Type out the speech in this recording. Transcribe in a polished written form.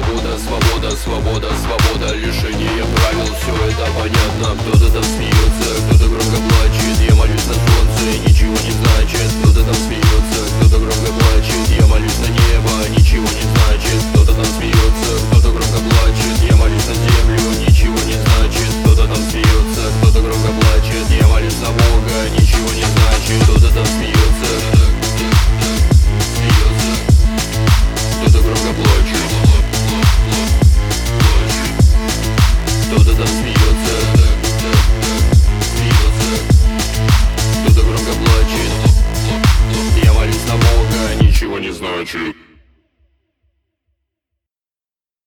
свобода, свобода, свобода, свобода, лишение правил, все это понятно. Кто-то там смеется, кто-то громко плачет. Я молюсь на солнце, ничего не значит. Кто-то там смеется, кто-то громко плачет. Я молюсь на небо, ничего не значит. Кто-то там смеется,